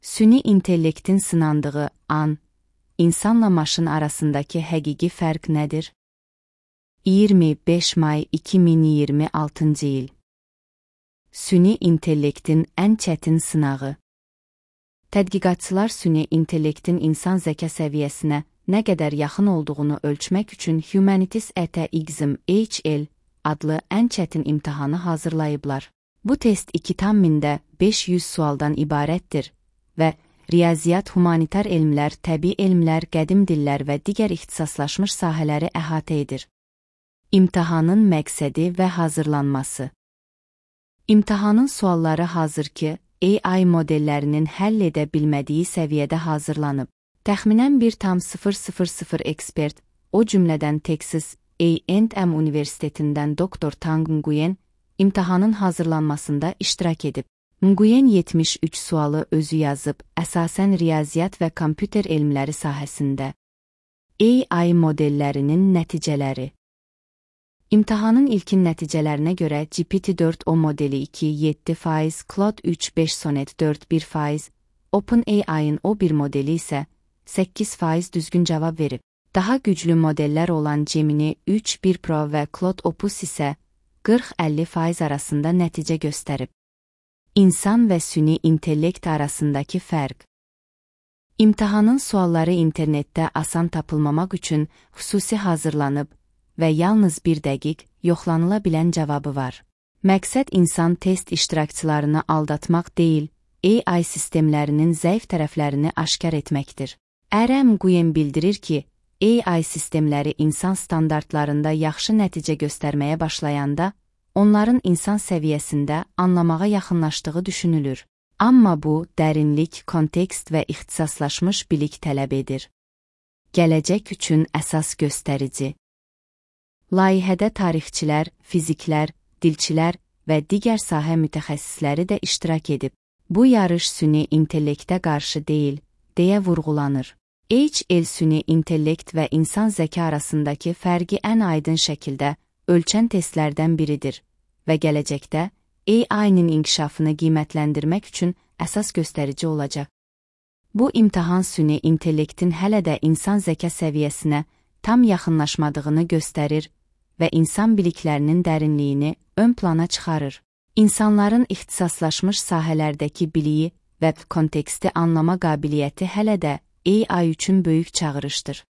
Süni intellektin sınandığı an, insanla maşın arasındakı həqiqi fərq nədir? 25 may 2026 il. Süni intellektin ən çətin sınağı. Tədqiqatçılar süni intellektin insan zəka səviyyəsinə nə qədər yaxın olduğunu ölçmək üçün Humanities Exam HL adlı ən çətin imtahanı hazırlayıblar. Bu test 2,500 sualdan ibarətdir və riyaziyyat, humanitar elmlər, təbii elmlər, qədim dillər və digər ixtisaslaşmış sahələri əhatə edir. İmtahanın məqsədi və hazırlanması. İmtahanın sualları hazırki AI modellərinin həll edə bilmədiyi səviyyədə hazırlanıb. Təxminən 1,000 ekspert, o cümlədən Texas A&M Universitetindən Dr. Tang Nguyen, imtahanın hazırlanmasında iştirak edib. Nguyen 73 sualı özü yazıb, əsasən riyaziyyat və kompüter elmləri sahəsində. AI modellərinin nəticələri. İmtahanın ilkin nəticələrinə görə GPT-4o modeli 2,7%, Claude 3,5 Sonnet 4,1%, OpenAI-ın O1 modeli isə 8% düzgün cavab verib. Daha güclü modellər olan Gemini 3,1 Pro və Claude Opus isə 40-50% arasında nəticə göstərib. İnsan və süni intellekt arasındakı fərq. İmtahanın sualları internetdə asan tapılmamaq üçün xüsusi hazırlanıb və yalnız 1 dəqiq yoxlanıla bilən cavabı var. Məqsəd insan test iştirakçılarını aldatmaq deyil, AI sistemlərinin zəif tərəflərini aşkar etməkdir. RM Nguyen bildirir ki, AI sistemləri insan standartlarında yaxşı nəticə göstərməyə başlayanda, onların insan səviyyəsində anlamağa yaxınlaşdığı düşünülür. Amma bu, dərinlik, kontekst və ixtisaslaşmış bilik tələb edir. Gələcək üçün əsas göstərici. Layihədə tarixçilər, fiziklər, dilçilər və digər sahə mütəxəssisləri də iştirak edib. Bu yarış süni intellektə qarşı deyil, deyə vurğulanır. HL süni intellekt və insan zəka arasındakı fərqi ən aydın şəkildə ölçən testlərdən biridir və gələcəkdə AI-nin inkişafını qiymətləndirmək üçün əsas göstərici olacaq. Bu imtahan süni intellektin hələ də insan zəka səviyyəsinə tam yaxınlaşmadığını göstərir və insan biliklərinin dərinliyini ön plana çıxarır. İnsanların ixtisaslaşmış sahələrdəki biliyi və konteksti anlama qabiliyyəti hələ də AI üçün böyük çağırışdır.